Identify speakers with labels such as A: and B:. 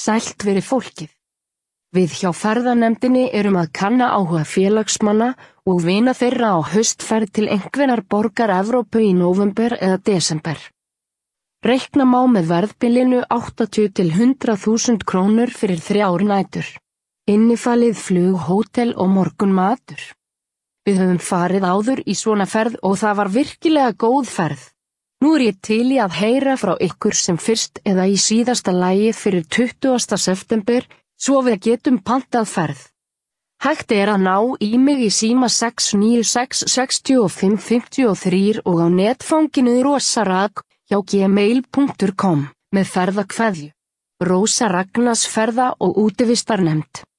A: Sælt veri fólkið. Við hjá ferðanefndinni erum að kanna áhuga félagsmanna og vina þeirra á haustferð til einhverjar borgar Evrópu í nóvember eða desember. Reikna má með verðbilinu 80 til 100.000 krónur fyrir 3 nætur. Innifalið flug, hótel og morgunmatur. Við höfum farið áður í svona ferð og það var virkilega góð ferð. Nú er ég til í að heyra frá ykkur sem fyrst eða í síðasta lagi fyrir 20. september svo við getum pantað ferð. Hægt er að ná í mig í síma 696 65 53 og á netfanginu rosarak hjá gmail.com með ferðakveðju. Rósa Ragnars ferða- og útivistarnefnd.